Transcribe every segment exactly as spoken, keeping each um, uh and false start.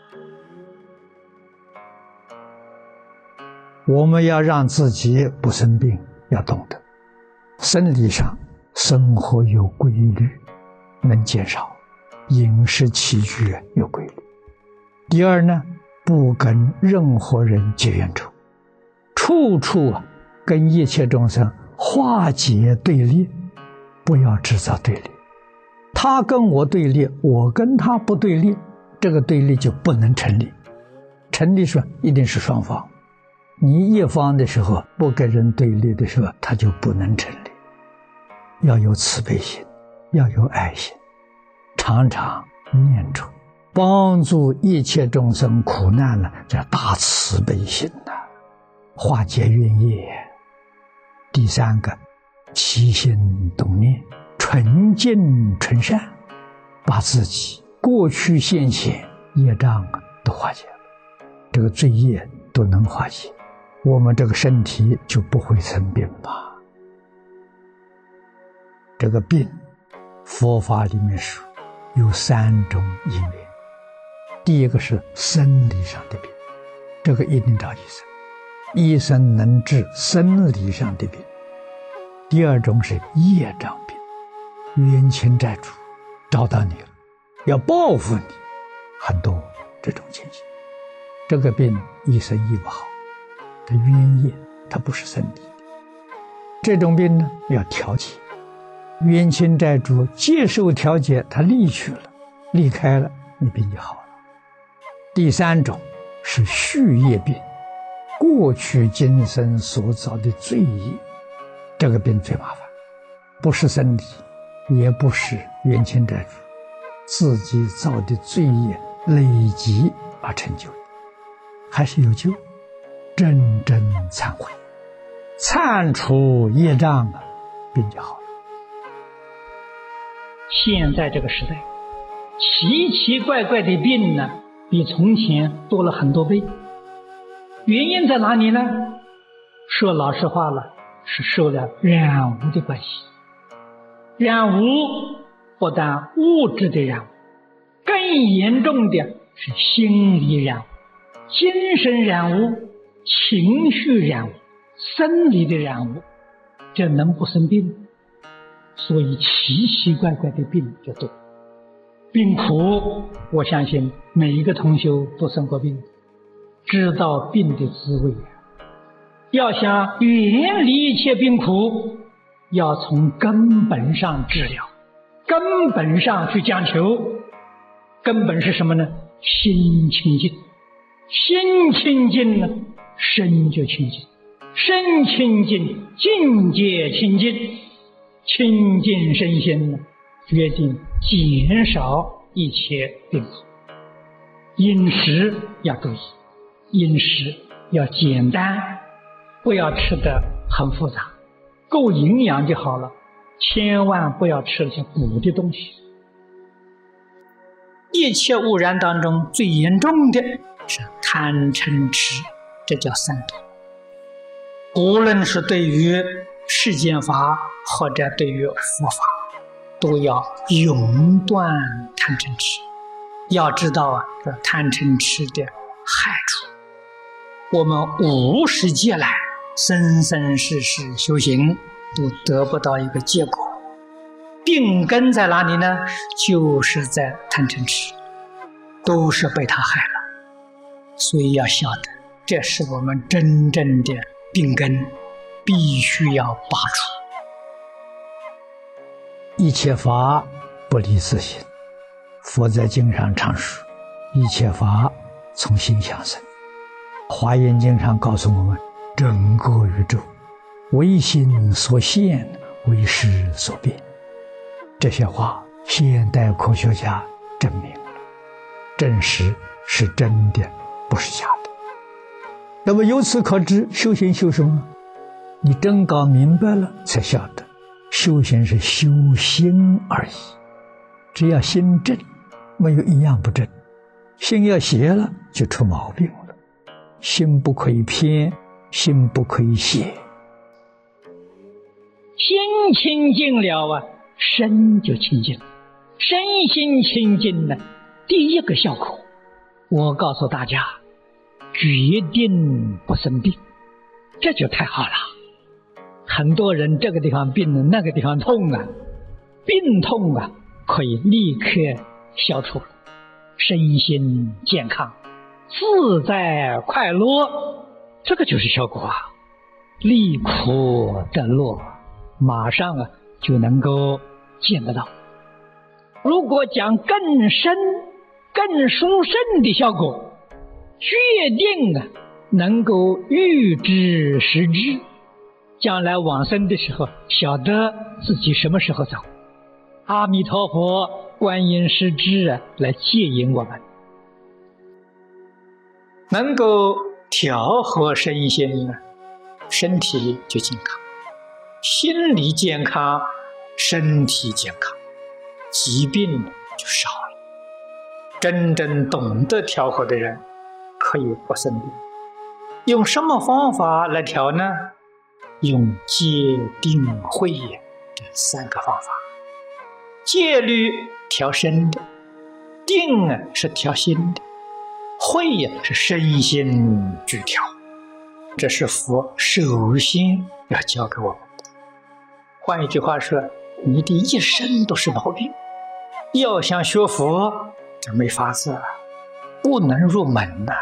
我们要让自己不生病，要懂得生理上生活有规律，能减少，饮食起居有规律。第二呢，不跟任何人结怨仇，处处跟一切众生化解对立，不要制造对立。他跟我对立，我跟他不对立，这个对立就不能成立。成立说一定是双方，你一方的时候不跟人对立的时候，他就不能成立。要有慈悲心，要有爱心，常常念出帮助一切众生苦难呢，叫大慈悲心呐、啊，化解冤业。第三个，起心动念，纯净纯善，把自己过去现前业障都化解了，这个罪业都能化解，我们这个身体就不会生病吧。这个病，佛法里面说有三种因缘。第一个是生理上的病，这个一定找医生，医生能治生理上的病。第二种是业障病，冤亲债主找到你了，要报复你，很多这种情形。这个病医生医不好，它冤业，它不是生理的。这种病呢，要调节。冤亲债主接受调解，他离去了，离开了，你病就好了。第三种是续业病，过去今生所造的罪业，这个病最麻烦，不是生理，也不是冤亲债主，自己造的罪业累积而成就的，还是有救。真正忏悔，忏除业障啊，病就好了。 现在这个时代，奇奇怪怪的病呢，比从前多了很多倍。原因在哪里呢？说老实话了，是受了染污的关系。染污不但物质的染污，更严重的是心理染污、精神染污、情绪染污、生理的染污，这能不生病？所以奇奇怪怪的病就多。病苦，我相信每一个同修都生过病，知道病的滋味。要想远离一切病苦，要从根本上治疗，根本上去讲求。根本是什么呢？心清净。心清净呢，身就清净，身清净，境界清净。清净身心呢，决定减少一切病苦。饮食要注意，饮食要简单，不要吃得很复杂，够营养就好了，千万不要吃那些补的东西。一切污染当中最严重的是贪嗔痴，这叫三毒。无论是对于世间法或者对于佛法，都要永断贪嗔痴。要知道啊，这贪嗔痴的害处，我们五十劫来生生世世修行都得不到一个结果。病根在哪里呢？就是在贪嗔痴，都是被他害了。所以要晓得，这是我们真正的病根，必须要拔除。 一切法不离自心，佛在经上常说，一切法从心想生。华严经上告诉我们，整个宇宙为心所现，为识所变。这些话现代科学家证明了，证实是真的，不是假的。那么由此可知，修行修什么？你真搞明白了，才晓得修行是修心而已。只要心正，没有一样不正。心要邪了，就出毛病了。心不可以偏，心不可以邪。 心清净了啊，身就清净了。身心清净了，第一个效果我告诉大家，决定不生病，这就太好了。很多人这个地方病了，那个地方痛啊，病痛啊可以立刻消除，身心健康，自在快乐，这个就是效果啊。离苦得乐，马上啊就能够见得到。如果讲更深更殊胜的效果，决定啊能够预知时至，将来往生的时候晓得自己什么时候走。阿弥陀佛观音师智啊来接引我们，能够调和身心呢，身体就健康，心理健康，身体健康，疾病就少了。真正懂得调和的人可以不生病。用什么方法来调呢？用戒定慧这三个方法。戒律调身的，定啊是调心的，慧呀是身心俱调。这是佛首先要教给我们的。换一句话说，你的一生都是毛病，要想学佛，这没法子，不能入门呐、啊。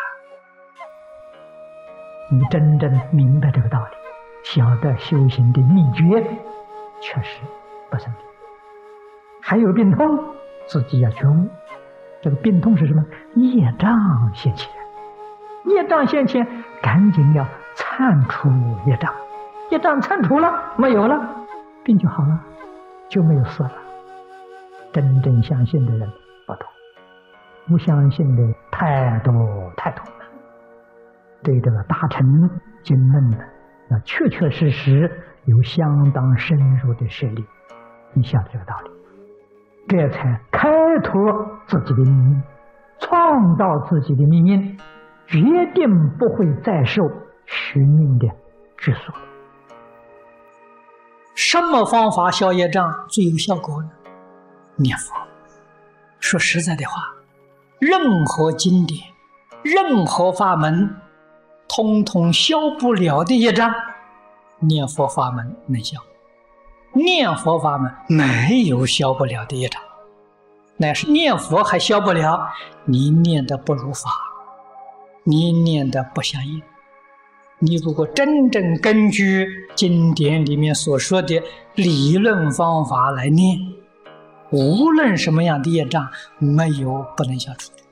你真正明白这个道理，晓得修行的秘诀，确实不生病。还有病痛，自己要觉悟。这个病痛是什么？业障现前，业障现前，赶紧要铲除业障。业障铲除了，没有了，病就好了，就没有死了。真正相信的人不同，不相信的太多太多了。对这个大乘经论呢，要确确实实有相当深入的实力，你晓得这个道理，这才开拓自己的命运，创造自己的命运，决定不会再受虚命的拘束。 什么方法消业障最有效果呢？念佛。说实在的话，任何经典，任何法门，通通消不了的业障，念佛法门能消。念佛法门没有消不了的业障，乃是念佛还消不了，你念的不如法，你念的不相应。你如果真正根据经典里面所说的理论方法来念，无论什么样的业障，没有不能消除的。